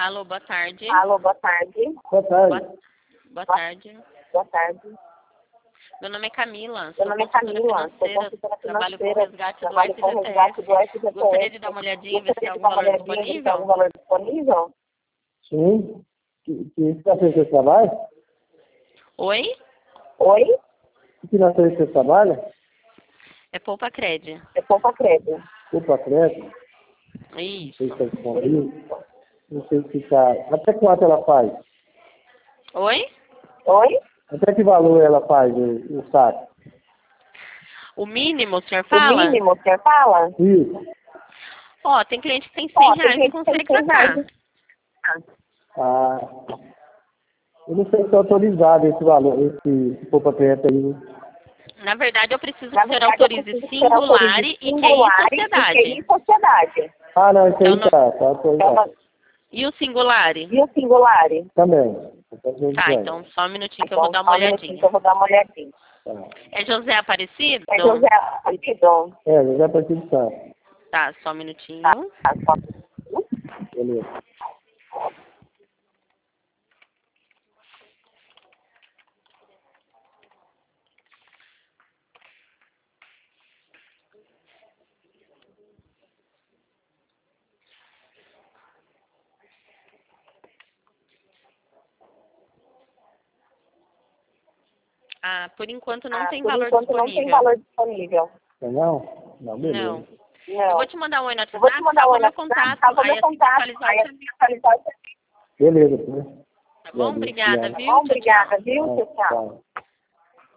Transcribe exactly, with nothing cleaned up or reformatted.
Alô, boa tarde. Alô, boa tarde. Boa tarde. Boa, boa tarde. Boa tarde. Meu nome é Camila. Meu Sou nome é consultora Camila, sou financeira. consultora Trabalho com financeira. resgate do Trabalho com resgate do S G T S. Gostaria de S G T S. dar uma olhadinha e ver se tem Gostaria de algum dar uma valor olhadinha, ver se tem disponível. algum valor disponível? Sim. Que, que financiamento você trabalha? Oi? Oi? Que financiamento você trabalha? É Poupa Cred. É poupa crédito. Opa, crédito. Não Isso. sei se está disponível. Não sei se está... Até quanto ela faz? Oi? Oi? Até que valor ela faz o, o saque? O mínimo, o senhor O fala? mínimo, o senhor fala? Isso. Ó, tem cliente que tem cem Ó, tem reais que gente que tem consegue cem sacar. reais. Ah, eu não sei se é autorizado esse valor, esse, esse poupa crédito aí. Né? Na verdade, eu preciso Na que o senhor verdade, eu autorize preciso que o senhor singular autorize e Q I singular e sociedade. Q I sociedade. Ah, não, isso Então, aí não- tá, tá autorizado. E o singular? E o singular? Também. Tá, então só um minutinho que eu Então, vou dar uma só um minutinho olhadinha. que eu vou dar uma olhadinha. Tá. É José Aparecido? É José Aparecido? É, já partiu de Santos. Tá, só um minutinho. Tá, tá, só... Beleza. Ah, por enquanto não Ah, tem por valor enquanto não tem disponível. valor disponível. Não? Não, beleza. Não. Não. Eu vou te mandar um oi no Eu vou te WhatsApp, mandar salva o meu WhatsApp, contato. salva Aí meu assim que contato, atualizar, aí eu te assim que atualizar, eu te Beleza, né? Tá bom? Beleza. Obrigada, Obrigado. viu? Bom, Tchau, tchau. obrigada, viu, Tá, pessoal? tá.